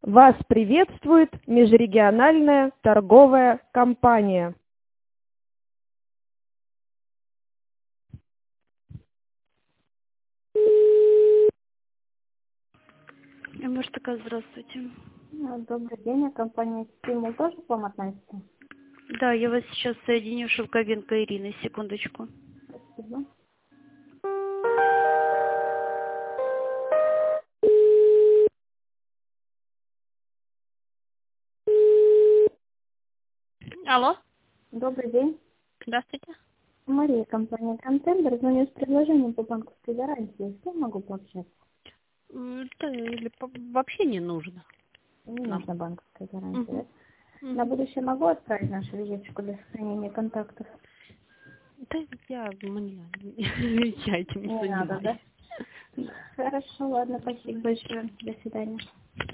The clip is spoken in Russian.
Вас приветствует межрегиональная торговая компания. Может, такая, здравствуйте. Добрый день, компания «Стимул» тоже к вам относится? Да, я вас сейчас соединю, Шелковенко Ирина, секундочку. Спасибо. Алло, Добрый день. здравствуйте. Мария, компания «Контендер». Звоню с предложением по банковской гарантии. С кем могу пообщаться? Да, или вообще не нужно. Не нам. нужна банковская гарантия, да? Мгм. На будущее могу отправить нашу визиточку для сохранения контактов? Да, мне я этим не Не надо, занимаюсь. да? Хорошо, ладно, спасибо большое. До свидания.